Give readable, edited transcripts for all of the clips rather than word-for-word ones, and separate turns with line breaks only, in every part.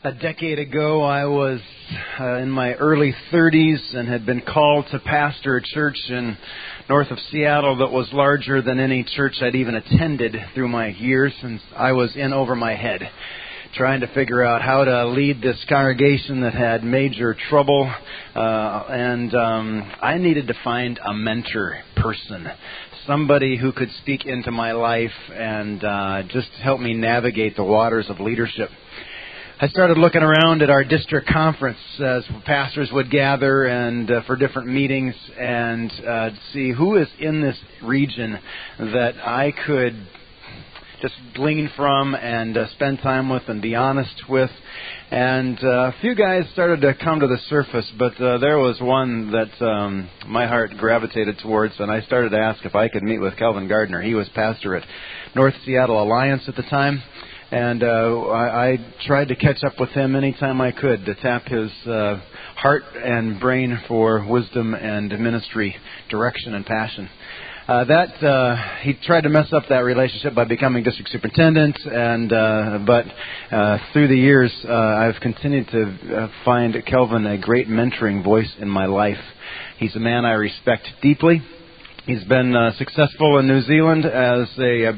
A decade ago, I was in my early 30s and had been called to pastor a church in north of Seattle that was larger than any church I'd even attended through my years, and I was in over my head, trying to figure out how to lead this congregation that had major trouble, and I needed to find a mentor person, somebody who could speak into my life and just help me navigate the waters of leadership. I started looking around at our district conference as pastors would gather and for different meetings and see who is in this region that I could just glean from and spend time with and be honest with. And a few guys started to come to the surface, but there was one that my heart gravitated towards, and I started to ask if I could meet with Kelvin Gardner. He was pastor at North Seattle Alliance at the time. And I tried to catch up with him anytime I could to tap his heart and brain for wisdom and ministry direction and passion. He tried to mess up that relationship by becoming district superintendent, but through the years I've continued to find Kelvin a great mentoring voice in my life. He's a man I respect deeply. He's been successful in New Zealand as a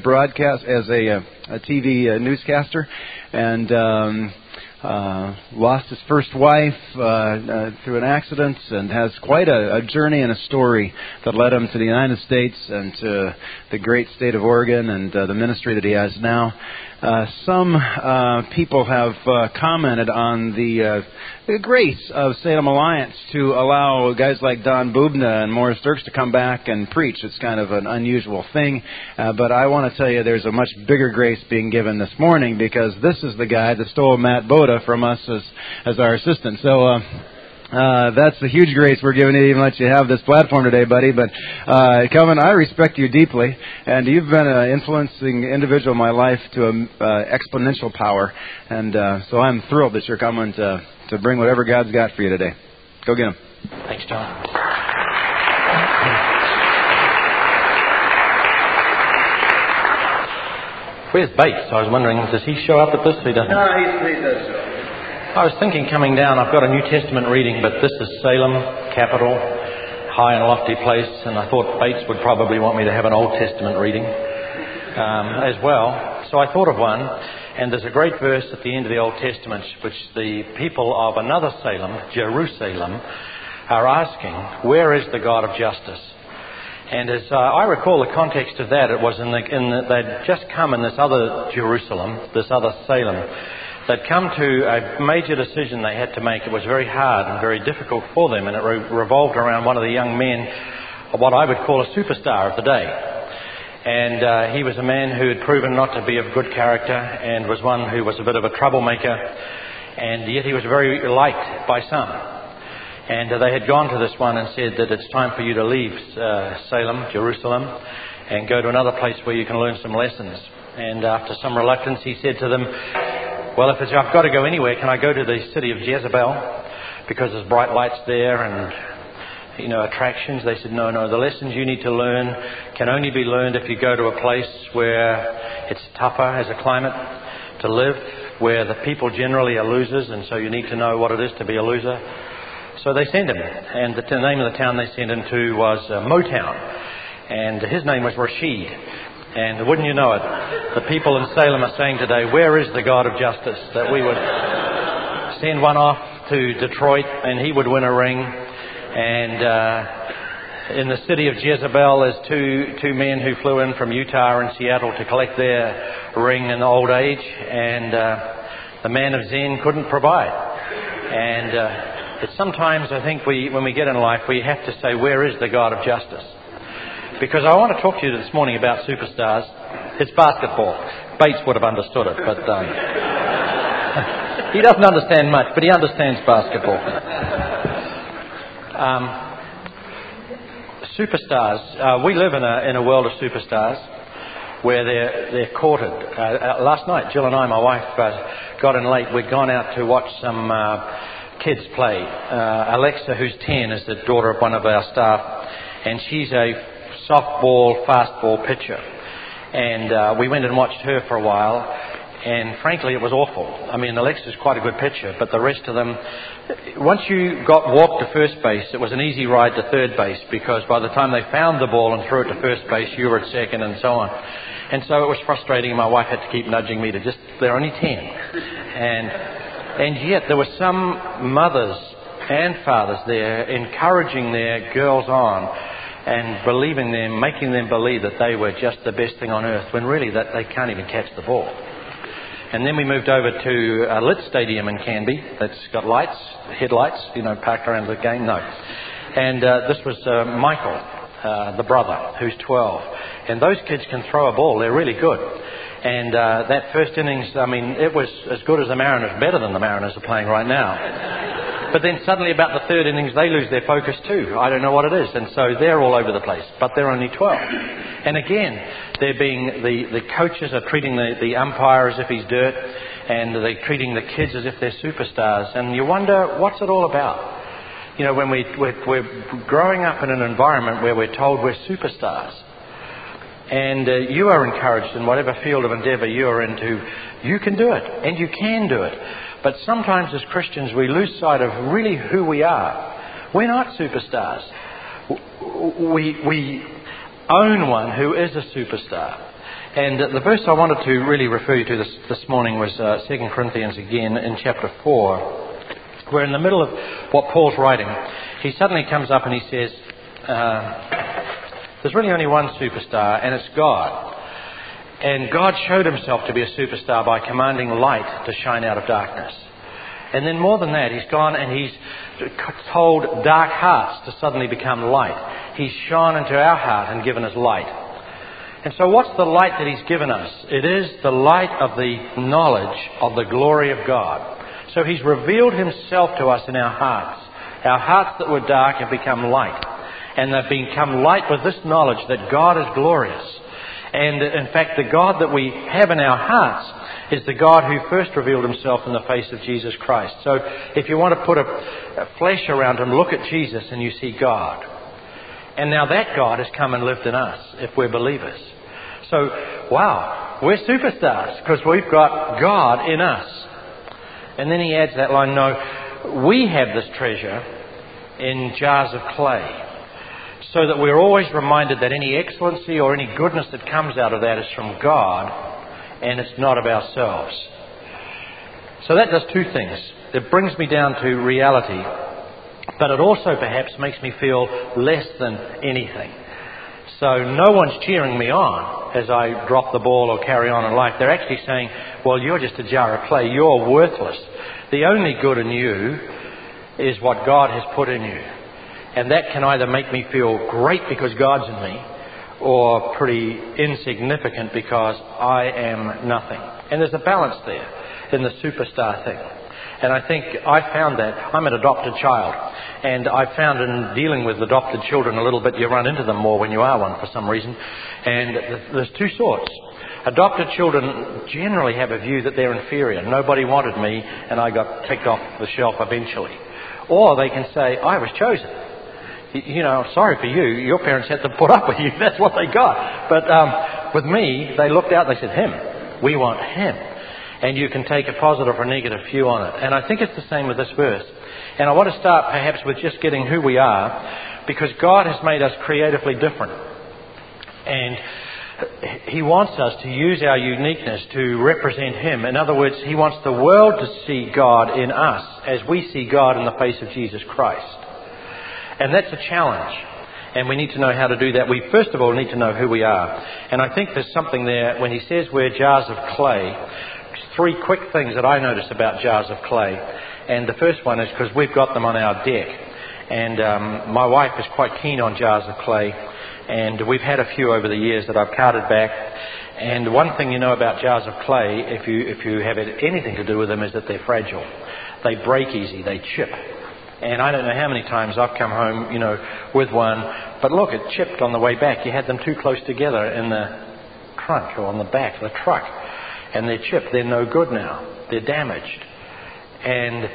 TV newscaster, and lost his first wife through an accident, and has quite a journey and a story that led him to the United States and to the great state of Oregon and the ministry that he has now. Some people have commented on the grace of Salem Alliance to allow guys like Don Bubna and Morris Dirks to come back and preach. It's kind of an unusual thing, but I want to tell you there's a much bigger grace being given this morning, because this is the guy that stole Matt Boda from us as our assistant. So that's a huge grace we're giving you, even let you have this platform today, buddy. But Kelvin, I respect you deeply, and you've been an influencing individual in my life to exponential power, and so I'm thrilled that you're coming to bring whatever God's got for you today. Go get him.
Thanks, John. Where's Bates? I was wondering, does he show up at this? He doesn't.
No, he does show up.
I was thinking coming down, I've got a New Testament reading, but this is Salem, capital, high and lofty place, and I thought Bates would probably want me to have an Old Testament reading as well. So I thought of one, and there's a great verse at the end of the Old Testament which the people of another Salem, Jerusalem, are asking, where is the God of justice? And as I recall the context of that, it was they'd just come in this other Jerusalem, this other Salem. They'd come to a major decision they had to make. It was very hard and very difficult for them, and it revolved around one of the young men, what I would call a superstar of the day. And he was a man who had proven not to be of good character and was one who was a bit of a troublemaker, and yet he was very liked by some. And they had gone to this one and said that it's time for you to leave Salem, Jerusalem, and go to another place where you can learn some lessons. And after some reluctance, he said to them, well, if I've got to go anywhere, can I go to the city of Jezebel? Because there's bright lights there and, attractions. They said, no, the lessons you need to learn can only be learned if you go to a place where it's tougher as a climate to live, where the people generally are losers, and so you need to know what it is to be a loser. So they sent him, and the name of the town they sent him to was Motown, and his name was Rashid. And wouldn't you know it, the people in Salem are saying today, where is the God of justice? That we would send one off to Detroit and he would win a ring. And in the city of Jezebel, there's two men who flew in from Utah and Seattle to collect their ring in old age. And the man of Zen couldn't provide. And it's sometimes, I think, when we get in life, we have to say, where is the God of justice? Because I want to talk to you this morning about superstars. It's basketball. Bates would have understood it, but he doesn't understand much, but he understands basketball. Superstars. We live in a world of superstars where they're courted. Last night, Jill and I, my wife, got in late. We'd gone out to watch some kids play. Alexa, who's 10, is the daughter of one of our staff, and she's a softball, fastball pitcher. And we went and watched her for a while. And frankly, it was awful. I mean, Alexa's quite a good pitcher, but the rest of them, once you walked to first base, it was an easy ride to third base, because by the time they found the ball and threw it to first base, you were at second and so on. And so it was frustrating. My wife had to keep nudging me to they're only 10. And yet there were some mothers and fathers there encouraging their girls on and believing them, making them believe that they were just the best thing on earth, when really that they can't even catch the ball. And then we moved over to a lit stadium in Canby that's got lights, headlights, parked around the game. No. And this was Michael, the brother, who's 12. And those kids can throw a ball. They're really good. And that first innings, it was as good as the Mariners, better than the Mariners are playing right now. But then suddenly about the third innings, they lose their focus too. I don't know what it is. And so they're all over the place. But they're only 12. And again, they're being, the coaches are treating the umpire as if he's dirt. And they're treating the kids as if they're superstars. And you wonder, what's it all about? When we're growing up in an environment where we're told we're superstars. And you are encouraged in whatever field of endeavour you are into, you can do it. And you can do it. But sometimes as Christians we lose sight of really who we are. We're not superstars. We own one who is a superstar. And the verse I wanted to really refer you to this morning was 2 Corinthians again in chapter 4, where in the middle of what Paul's writing, he suddenly comes up and he says, there's really only one superstar, and it's God. And God showed himself to be a superstar by commanding light to shine out of darkness. And then more than that, he's gone and he's told dark hearts to suddenly become light. He's shone into our heart and given us light. And so what's the light that he's given us? It is the light of the knowledge of the glory of God. So he's revealed himself to us in our hearts. Our hearts that were dark have become light. And they've become light with this knowledge that God is glorious. And in fact, the God that we have in our hearts is the God who first revealed himself in the face of Jesus Christ. So if you want to put a flesh around him, look at Jesus and you see God. And now that God has come and lived in us if we're believers. So, wow, we're superstars because we've got God in us. And then he adds that line, no, we have this treasure in jars of clay, so that we're always reminded that any excellency or any goodness that comes out of that is from God and it's not of ourselves. So that does two things. It brings me down to reality, but it also perhaps makes me feel less than anything. So no one's cheering me on as I drop the ball or carry on in life. They're actually saying, well, you're just a jar of clay. You're worthless. The only good in you is what God has put in you. And that can either make me feel great because God's in me, or pretty insignificant because I am nothing. And there's a balance there in the superstar thing. And I think I found that. I'm an adopted child. And I found in dealing with adopted children a little bit, you run into them more when you are one for some reason. And there's two sorts. Adopted children generally have a view that they're inferior. Nobody wanted me and I got kicked off the shelf eventually. Or they can say, I was chosen. Sorry for you. Your parents had to put up with you. That's what they got. But with me, they looked out and they said, him. We want him. And you can take a positive or negative view on it. And I think it's the same with this verse. And I want to start perhaps with just getting who we are, because God has made us creatively different. And he wants us to use our uniqueness to represent him. In other words, he wants the world to see God in us as we see God in the face of Jesus Christ. And that's a challenge. And we need to know how to do that. We first of all need to know who we are. And I think there's something there when he says we're jars of clay. Three quick things that I notice about jars of clay. And the first one is because we've got them on our deck. And my wife is quite keen on jars of clay. And we've had a few over the years that I've carted back. And one thing you know about jars of clay, if you have anything to do with them, is that they're fragile. They break easy. They chip. And I don't know how many times I've come home, with one. But look, it chipped on the way back. You had them too close together in the trunk or on the back of the truck. And they're chipped. They're no good now. They're damaged. And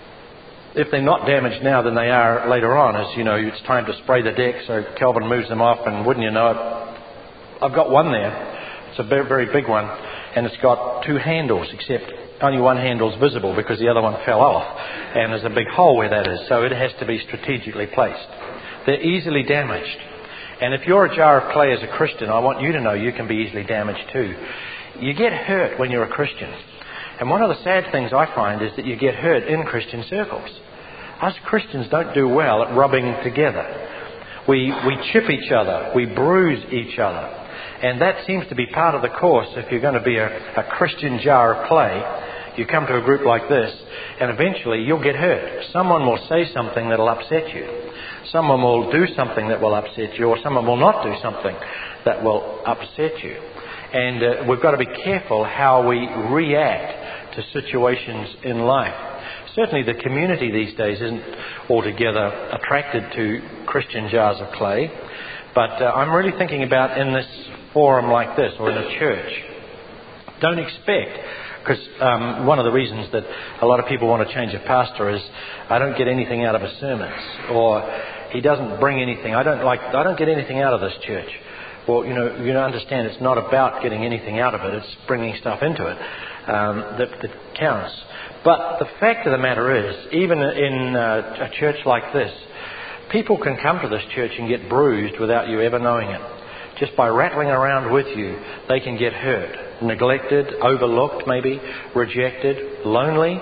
if they're not damaged now than they are later on, as it's time to spray the deck, so Kelvin moves them off, and wouldn't you know it, I've got one there. It's a very, very big one. and it's got two handles, except only one handle's visible because the other one fell off, and there's a big hole where that is, so it has to be strategically placed. They're easily damaged. And if you're a jar of clay as a Christian, I want you to know you can be easily damaged too. You get hurt when you're a Christian. And one of the sad things I find is that you get hurt in Christian circles. Us Christians don't do well at rubbing together. We chip each other. We bruise each other. And that seems to be part of the course if you're going to be a Christian jar of clay. You come to a group like this, and eventually you'll get hurt. Someone will say something that'll upset you. Someone will do something that will upset you, or someone will not do something that will upset you. And we've got to be careful how we react to situations in life. Certainly the community these days isn't altogether attracted to Christian jars of clay, but I'm really thinking about in this forum like this, or in a church, don't expect, because one of the reasons that a lot of people want to change a pastor is, I don't get anything out of his sermons, or he doesn't bring anything. I don't get anything out of this church. Well, you understand it's not about getting anything out of it. It's bringing stuff into it that counts. But the fact of the matter is, even in a church like this, people can come to this church and get bruised without you ever knowing it. Just by rattling around with you, they can get hurt, neglected, overlooked maybe, rejected, lonely.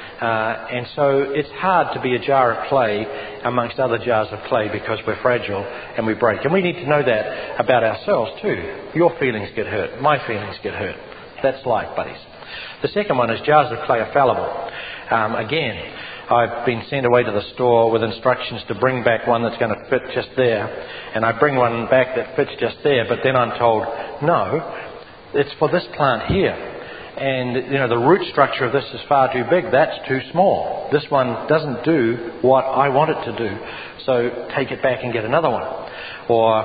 And so it's hard to be a jar of clay amongst other jars of clay because we're fragile and we break. And we need to know that about ourselves too. Your feelings get hurt. My feelings get hurt. That's life, buddies. The second one is jars of clay are fallible. Again, I've been sent away to the store with instructions to bring back one that's going to fit just there. And I bring one back that fits just there, but then I'm told, no, it's for this plant here. And, the root structure of this is far too big. That's too small. This one doesn't do what I want it to do. So take it back and get another one. Or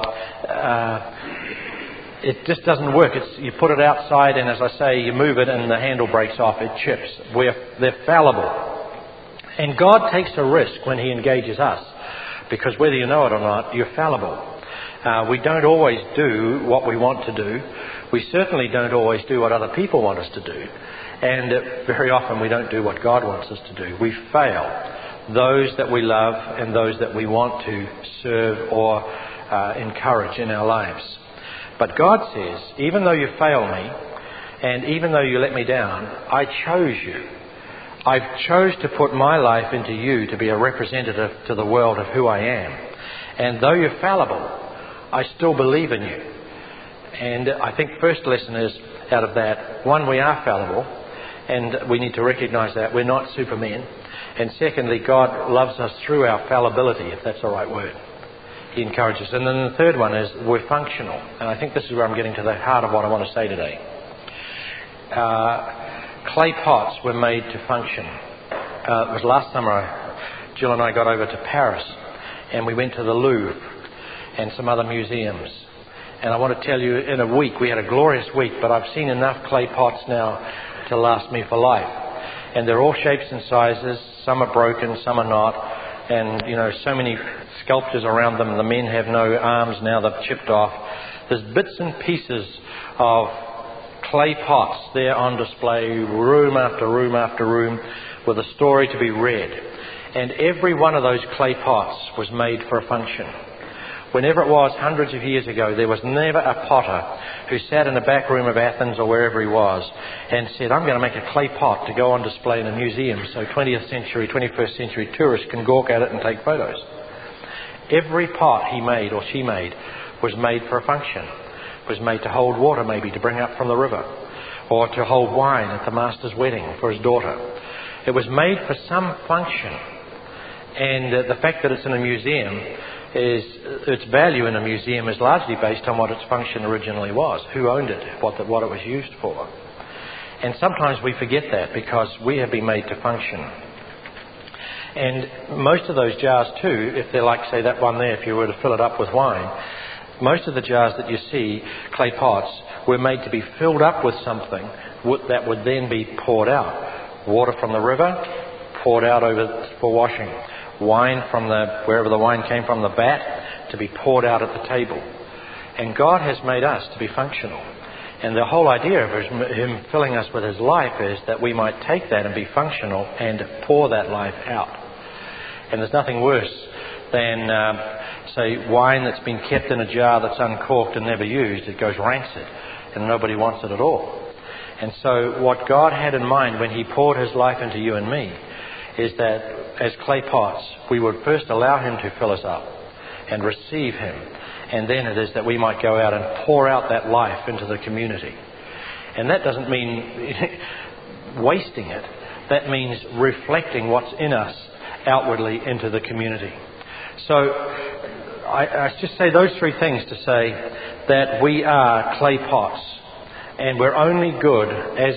it just doesn't work. You put it outside and, as I say, you move it and the handle breaks off. It chips. They're fallible. And God takes a risk when he engages us. Because whether you know it or not, you're fallible. We don't always do what we want to do. We certainly don't always do what other people want us to do. And very often we don't do what God wants us to do. We fail those that we love and those that we want to serve or encourage in our lives. But God says, even though you fail me and even though you let me down, I chose you. I chose to put my life into you to be a representative to the world of who I am. And though you're fallible, I still believe in you. And I think first lesson is out of that, one, we are fallible, and we need to recognise that. We're not supermen. And secondly, God loves us through our fallibility, if that's the right word. He encourages. And then the third one is we're functional. And I think this is where I'm getting to the heart of what I want to say today. Clay pots were made to function. It was last summer, Jill and I got over to Paris, and we went to the Louvre and some other museums. And I want to tell you, in a week, we had a glorious week, but I've seen enough clay pots now to last me for life. And they're all shapes and sizes. Some are broken, some are not. And, so many sculptures around them. The men have no arms now, they've chipped off. There's bits and pieces of clay pots there on display, room after room after room, with a story to be read. And every one of those clay pots was made for a function. Whenever it was, hundreds of years ago, there was never a potter who sat in the back room of Athens or wherever he was and said, I'm going to make a clay pot to go on display in a museum so 20th century, 21st century tourists can gawk at it and take photos. Every pot he made or she made was made for a function. It was made to hold water maybe to bring up from the river, or to hold wine at the master's wedding for his daughter. It was made for some function. And the fact that it's in a museum its value in a museum is largely based on what its function originally was, who owned it, what it was used for. And sometimes we forget that because we have been made to function. And most of those jars too, if they're like, say, that one there, if you were to fill it up with wine, most of the jars that you see, clay pots, were made to be filled up with something that would then be poured out. Water from the river, poured out over for washing. Wine from wherever the wine came from, the vat, to be poured out at the table. And God has made us to be functional. And the whole idea of him filling us with his life is that we might take that and be functional and pour that life out. And there's nothing worse than, say, wine that's been kept in a jar that's uncorked and never used. It goes rancid and nobody wants it at all. And so what God had in mind when he poured his life into you and me is that as clay pots, we would first allow him to fill us up and receive him. And then it is that we might go out and pour out that life into the community. And that doesn't mean wasting it. That means reflecting what's in us outwardly into the community. So I just say those three things to say that we are clay pots. And we're only good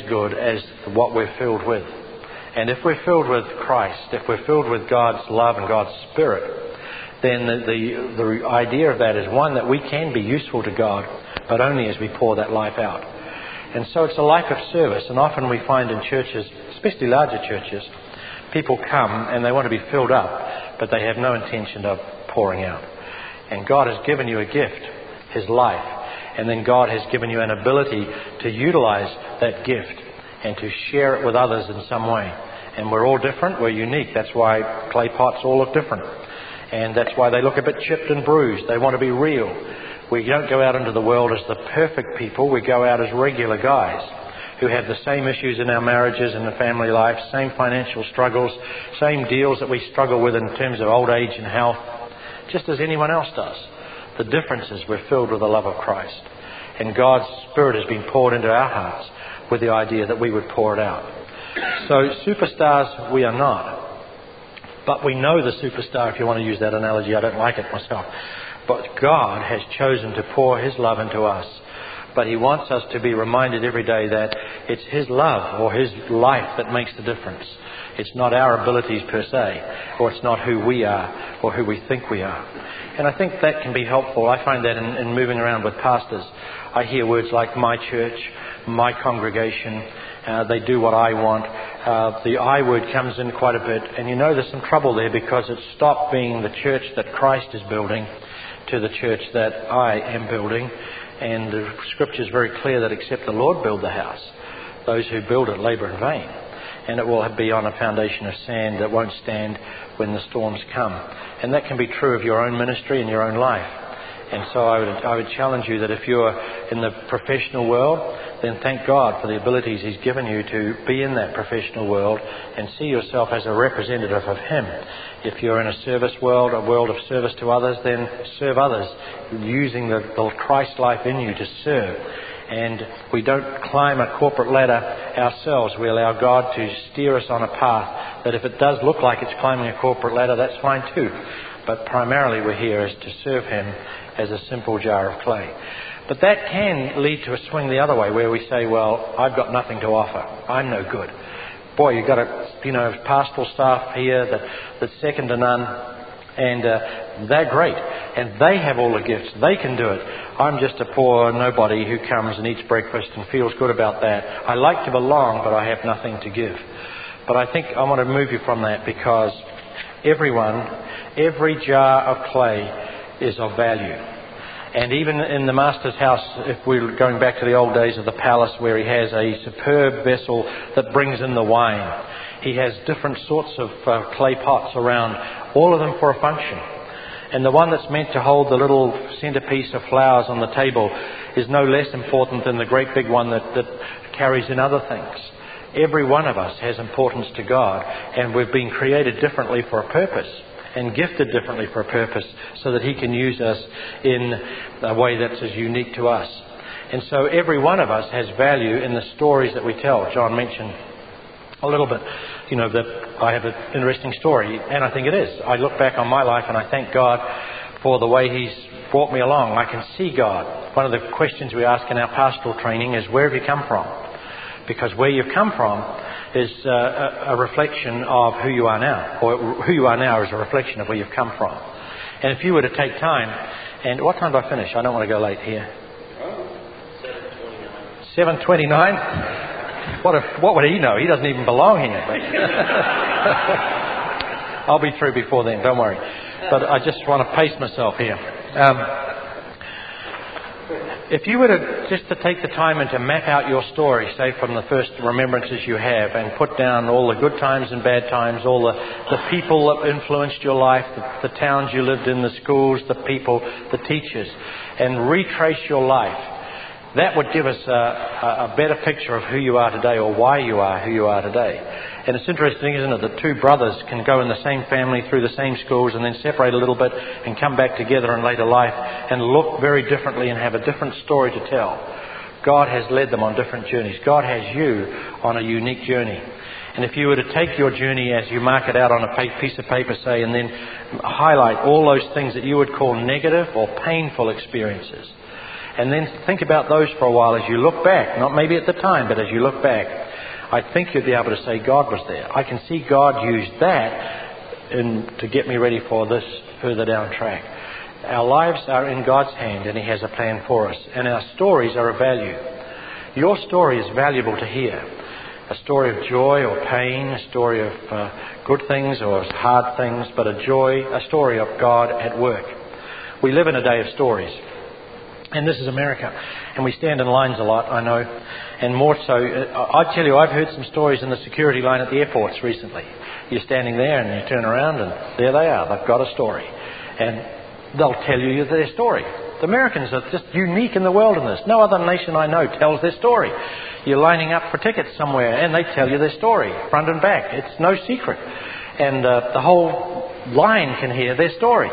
as what we're filled with. And if we're filled with Christ, if we're filled with God's love and God's Spirit, then the idea of that is one, that we can be useful to God, but only as we pour that life out. And so it's a life of service. And often we find in churches, especially larger churches, people come and they want to be filled up, but they have no intention of pouring out. And God has given you a gift, his life. And then God has given you an ability to utilize that gift and to share it with others in some way. And we're all different. We're unique. That's why clay pots all look different. And that's why they look a bit chipped and bruised. They want to be real. We don't go out into the world as the perfect people. We go out as regular guys who have the same issues in our marriages and the family life, same financial struggles, same deals that we struggle with in terms of old age and health, just as anyone else does. The difference is we're filled with the love of Christ. And God's Spirit has been poured into our hearts with the idea that we would pour it out. So superstars we are not. But we know the superstar, if you want to use that analogy. I don't like it myself. But God has chosen to pour his love into us. But he wants us to be reminded every day that it's his love or his life that makes the difference. It's not our abilities per se, or it's not who we are or who we think we are. And I think that can be helpful. I find that in moving around with pastors. I hear words like my church, my congregation, they do what I want. The I word comes in quite a bit. And you know there's some trouble there because it's stopped being the church that Christ is building to the church that I am building. And the Scripture is very clear that except the Lord build the house, those who build it labour in vain. And it will be on a foundation of sand that won't stand when the storms come. And that can be true of your own ministry and your own life. And so I would challenge you that if you're in the professional world, then thank God for the abilities he's given you to be in that professional world and see yourself as a representative of him. If you're in a service world, a world of service to others, then serve others using the Christ life in you to serve. And we don't climb a corporate ladder ourselves. We allow God to steer us on a path that if it does look like it's climbing a corporate ladder, that's fine too. But primarily we're here as to serve him as a simple jar of clay. But that can lead to a swing the other way where we say, well, I've got nothing to offer. I'm no good. Boy, you've got a pastoral staff here that's second to none. And they're great. And they have all the gifts. They can do it. I'm just a poor nobody who comes and eats breakfast and feels good about that. I like to belong, but I have nothing to give. But I think I want to move you from that because every jar of clay is of value. And even in the master's house, if we're going back to the old days of the palace where he has a superb vessel that brings in the wine, he has different sorts of clay pots around, all of them for a function. And the one that's meant to hold the little centerpiece of flowers on the table is no less important than the great big one that carries in other things. Every one of us has importance to God, and we've been created differently for a purpose and gifted differently for a purpose so that he can use us in a way that's as unique to us. And so every one of us has value in the stories that we tell. John mentioned a little bit, that I have an interesting story, and I think it is. I look back on my life and I thank God for the way he's brought me along. I can see God. One of the questions we ask in our pastoral training is, where have you come from? Because where you've come from is a reflection of who you are now, or who you are now is a reflection of where you've come from. And if you were to take time, and what time do I finish? I don't want to go late here. 7:29. What would he know? He doesn't even belong here. I'll be through before then, don't worry. But I just want to pace myself here. If you were to take the time and to map out your story, say from the first remembrances you have, and put down all the good times and bad times, all the people that influenced your life, the towns you lived in, the schools, the people, the teachers, and retrace your life, that would give us a better picture of who you are today, or why you are who you are today. And it's interesting, isn't it, that two brothers can go in the same family through the same schools and then separate a little bit and come back together in later life and look very differently and have a different story to tell. God has led them on different journeys. God has you on a unique journey. And if you were to take your journey as you mark it out on a piece of paper, say, and then highlight all those things that you would call negative or painful experiences, and then think about those for a while as you look back, not maybe at the time, but as you look back, I think you'd be able to say God was there. I can see God used that to get me ready for this further down track. Our lives are in God's hand, and He has a plan for us. And our stories are of value. Your story is valuable to hear. A story of joy or pain, a story of good things or hard things, but a story of God at work. We live in a day of stories. And this is America. And we stand in lines a lot, I know. And more so, I tell you, I've heard some stories in the security line at the airports recently. You're standing there and you turn around and there they are. They've got a story. And they'll tell you their story. The Americans are just unique in the world in this. No other nation I know tells their story. You're lining up for tickets somewhere and they tell you their story, front and back. It's no secret. And the whole line can hear their story.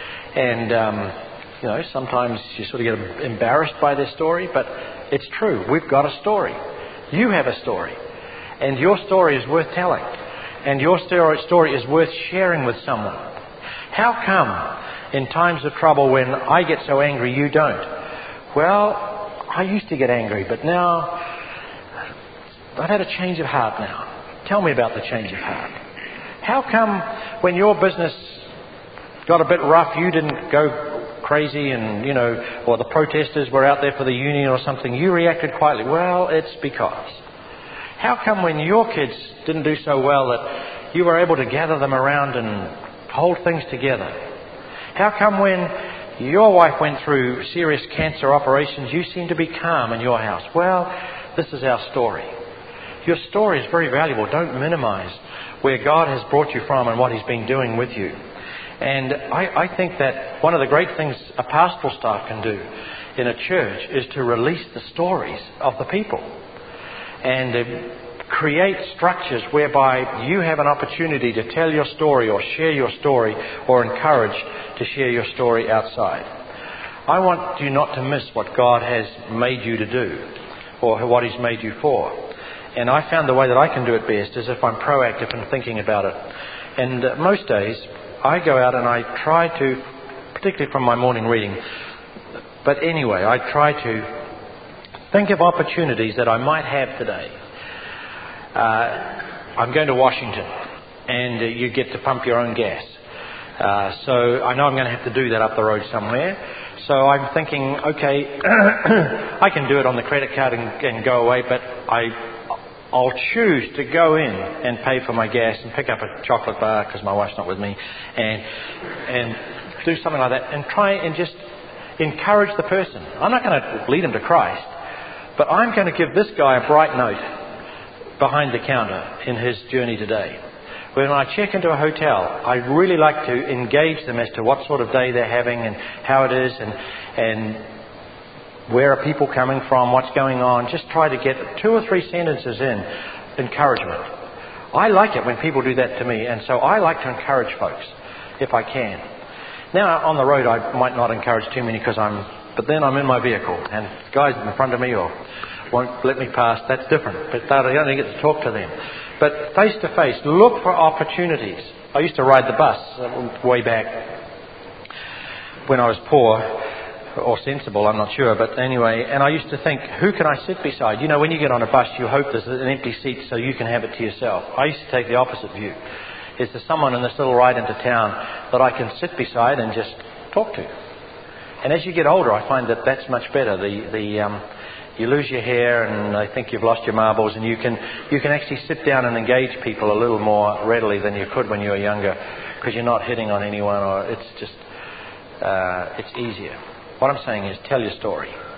And sometimes you sort of get embarrassed by their story, but it's true. We've got a story. You have a story. And your story is worth telling. And your story is worth sharing with someone. How come in times of trouble when I get so angry you don't? Well, I used to get angry, but now I've had a change of heart now. Tell me about the change of heart. How come when your business got a bit rough, you didn't go crazy and, or the protesters were out there for the union or something, you reacted quietly? Well, it's because. How come when your kids didn't do so well that you were able to gather them around and hold things together? How come when your wife went through serious cancer operations, you seemed to be calm in your house? Well, this is our story. Your story is very valuable. Don't minimize where God has brought you from and what He's been doing with you. And I think that one of the great things a pastoral staff can do in a church is to release the stories of the people and create structures whereby you have an opportunity to tell your story or share your story or encouraged to share your story outside. I want you not to miss what God has made you to do or what He's made you for. And I found the way that I can do it best is if I'm proactive in thinking about it. And most days I go out and I try to, particularly from my morning reading, but anyway, I try to think of opportunities that I might have today. I'm going to Washington and you get to pump your own gas. So I know I'm going to have to do that up the road somewhere. So I'm thinking, okay, I can do it on the credit card and go away, but I'll choose to go in and pay for my gas and pick up a chocolate bar because my wife's not with me and do something like that and try and just encourage the person. I'm not going to lead him to Christ, but I'm going to give this guy a bright note behind the counter in his journey today. When I check into a hotel, I really like to engage them as to what sort of day they're having and how it is and where are people coming from, what's going on. Just try to get 2 or 3 sentences in encouragement. I like it when people do that to me, and so I like to encourage folks if I can. Now, on the road, I might not encourage too many but then I'm in my vehicle and guys in front of me or won't let me pass. That's different. But I only get to talk to them. But face to face, look for opportunities. I used to ride the bus way back when I was poor. Or sensible, I'm not sure, but anyway, and I used to think, who can I sit beside? When you get on a bus, you hope there's an empty seat so you can have it to yourself. I used to take the opposite view. Is there someone in this little ride into town that I can sit beside and just talk to? And as you get older, I find that that's much better. You lose your hair and I think you've lost your marbles, and you can actually sit down and engage people a little more readily than you could when you were younger, because you're not hitting on anyone, or it's just it's easier. What I'm saying is, tell your story.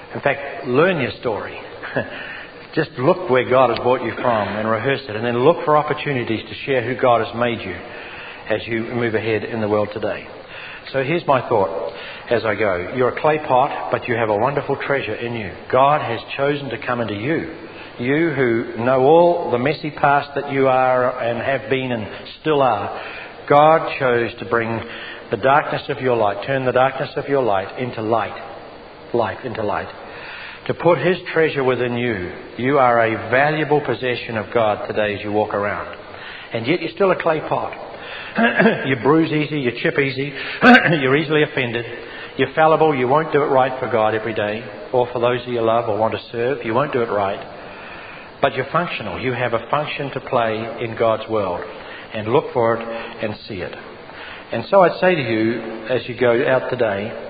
In fact, learn your story. Just look where God has brought you from and rehearse it, and then look for opportunities to share who God has made you as you move ahead in the world today. So here's my thought as I go. You're a clay pot, but you have a wonderful treasure in you. God has chosen to come into you. You who know all the messy past that you are and have been and still are. God chose to bring the darkness of your light, turn the darkness of your light into light. Life into light. To put His treasure within you. You are a valuable possession of God today as you walk around. And yet you're still a clay pot. You bruise easy, you chip easy, you're easily offended. You're fallible, you won't do it right for God every day, or for those who you love or want to serve, you won't do it right. But you're functional. You have a function to play in God's world. And look for it and see it. And so I'd say to you, as you go out today,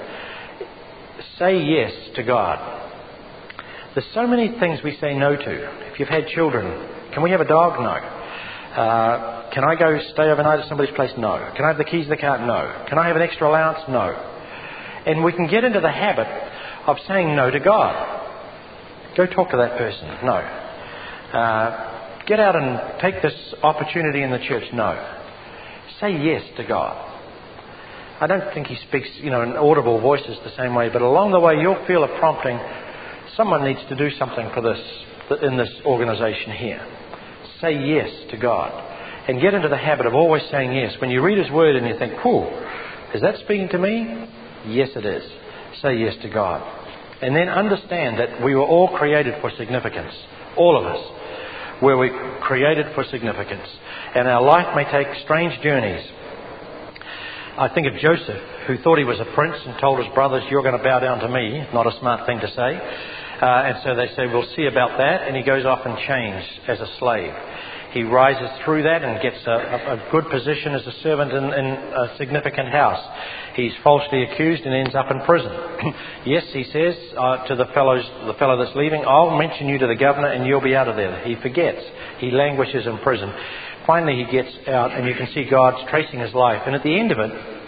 say yes to God. There's so many things we say no to. If you've had children, can we have a dog? No. Can I go stay overnight at somebody's place? No. Can I have the keys to the car? No. Can I have an extra allowance? No. And we can get into the habit of saying no to God. Go talk to that person. No. Get out and take this opportunity in the church. No. Say yes to God. I don't think He speaks, in audible voices the same way, but along the way you'll feel a prompting. Someone needs to do something for this in this organisation here. Say yes to God. And get into the habit of always saying yes. When you read His Word and you think, whew, is that speaking to me? Yes, it is. Say yes to God. And then understand that we were all created for significance. All of us. We created for significance. And our life may take strange journeys. I think of Joseph, who thought he was a prince and told his brothers, you're going to bow down to me. Not a smart thing to say. And so they say, we'll see about that. And he goes off and chains as a slave. He rises through that and gets a good position as a servant in a significant house. He's falsely accused and ends up in prison. Yes, he says to the fellow that's leaving, I'll mention you to the governor and you'll be out of there. He forgets. He languishes in prison. Finally he gets out and you can see God's tracing his life. And at the end of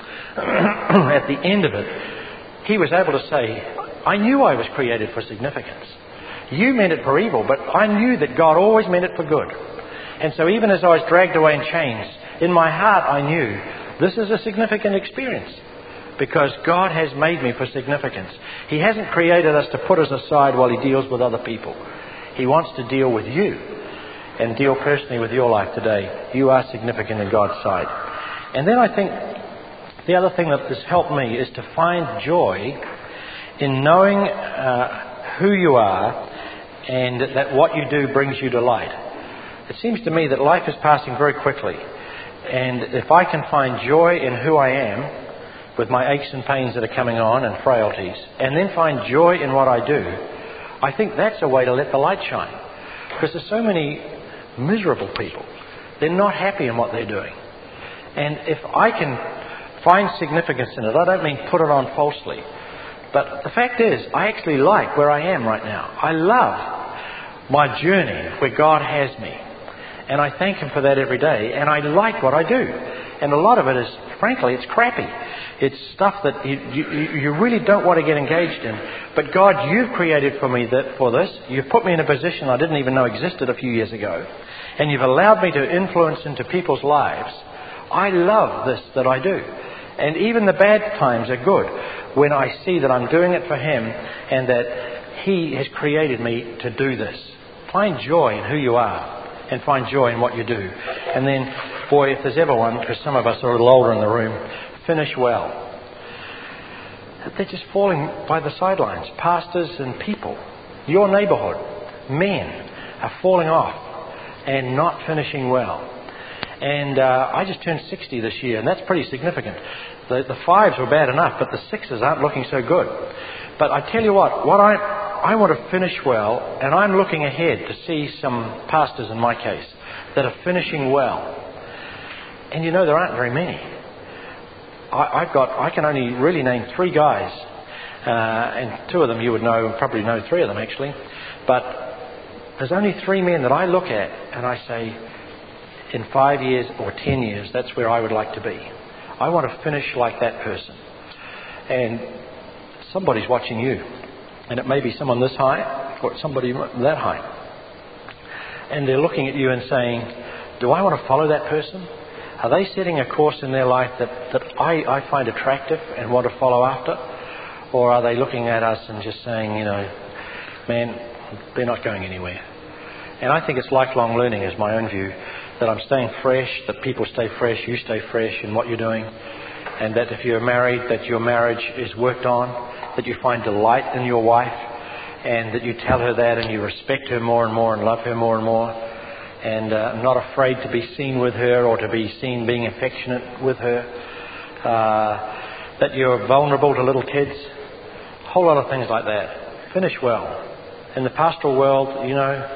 it, he was able to say, I knew I was created for significance. You meant it for evil, but I knew that God always meant it for good. And so even as I was dragged away in chains, in my heart I knew this is a significant experience because God has made me for significance. He hasn't created us to put us aside while He deals with other people. He wants to deal with you and deal personally with your life today. You are significant in God's sight. And then I think the other thing that has helped me is to find joy in knowing who you are and that what you do brings you delight. It seems to me that life is passing very quickly, and if I can find joy in who I am, with my aches and pains that are coming on and frailties, and then find joy in what I do, I think that's a way to let the light shine. Because there's so many miserable people. They're not happy in what they're doing. And if I can find significance in it, I don't mean put it on falsely, but the fact is, I actually like where I am right now. I love my journey where God has me. And I thank Him for that every day. And I like what I do. And a lot of it is, frankly, it's crappy. It's stuff that you really don't want to get engaged in. But God, You've created for me for this. You've put me in a position I didn't even know existed a few years ago. And You've allowed me to influence into people's lives. I love this that I do. And even the bad times are good when I see that I'm doing it for Him and that He has created me to do this. Find joy in who you are. And find joy in what you do. And then, boy, if there's ever one, because some of us are a little older in the room, finish well. They're just falling by the sidelines. Pastors and people, your neighbourhood, men are falling off and not finishing well. And I just turned 60 this year, and that's pretty significant. The fives were bad enough, but the sixes aren't looking so good. But I tell you what I want to finish well, and I'm looking ahead to see some pastors in my case that are finishing well. And there aren't very many. I can only really name 3 guys, and 2 of them you would know, probably know 3 of them actually. But there's only 3 men that I look at and I say, in 5 years or 10 years, that's where I would like to be. I want to finish like that person. And somebody's watching you. And it may be someone this high or somebody that high. And they're looking at you and saying, do I want to follow that person? Are they setting a course in their life that I find attractive and want to follow after? Or are they looking at us and just saying, you know, man, they're not going anywhere? And I think it's lifelong learning is my own view, that I'm staying fresh, that people stay fresh, you stay fresh in what you're doing, and that if you're married, that your marriage is worked on, that you find delight in your wife, and that you tell her that and you respect her more and more and love her more and more, and not afraid to be seen with her or to be seen being affectionate with her, that you're vulnerable to little kids, a whole lot of things like that. Finish well. In the pastoral world, you know,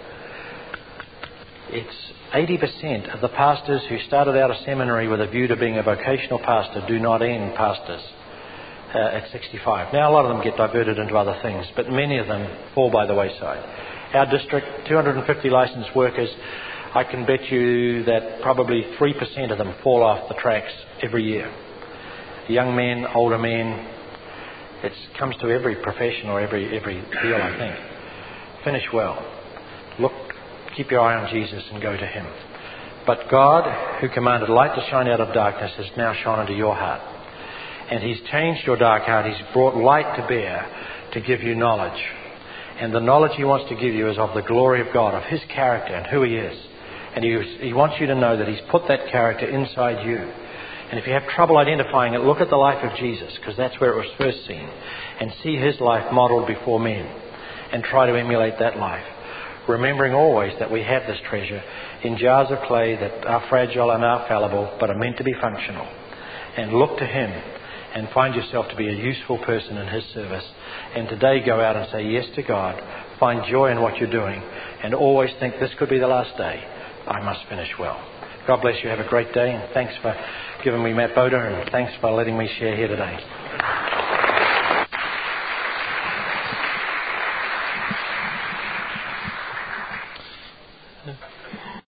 it's 80% of the pastors who started out a seminary with a view to being a vocational pastor do not end pastors at 65. Now, a lot of them get diverted into other things, but many of them fall by the wayside. Our district, 250 licensed workers, I can bet you that probably 3% of them fall off the tracks every year. Young men, older men, it comes to every profession or every field, I think. Finish well. Look, keep your eye on Jesus and go to Him. But God, who commanded light to shine out of darkness, has now shone into your heart. And He's changed your dark heart. He's brought light to bear to give you knowledge. And the knowledge He wants to give you is of the glory of God, of His character and who He is. And He wants you to know that He's put that character inside you. And if you have trouble identifying it, look at the life of Jesus, because that's where it was first seen. And see His life modelled before men. And try to emulate that life. Remembering always that we have this treasure in jars of clay that are fragile and are fallible, but are meant to be functional. And look to Him and find yourself to be a useful person in His service. And today go out and say yes to God. Find joy in what you're doing. And always think this could be the last day. I must finish well. God bless you. Have a great day. And thanks for giving me Matt Boda. And thanks for letting me share here today.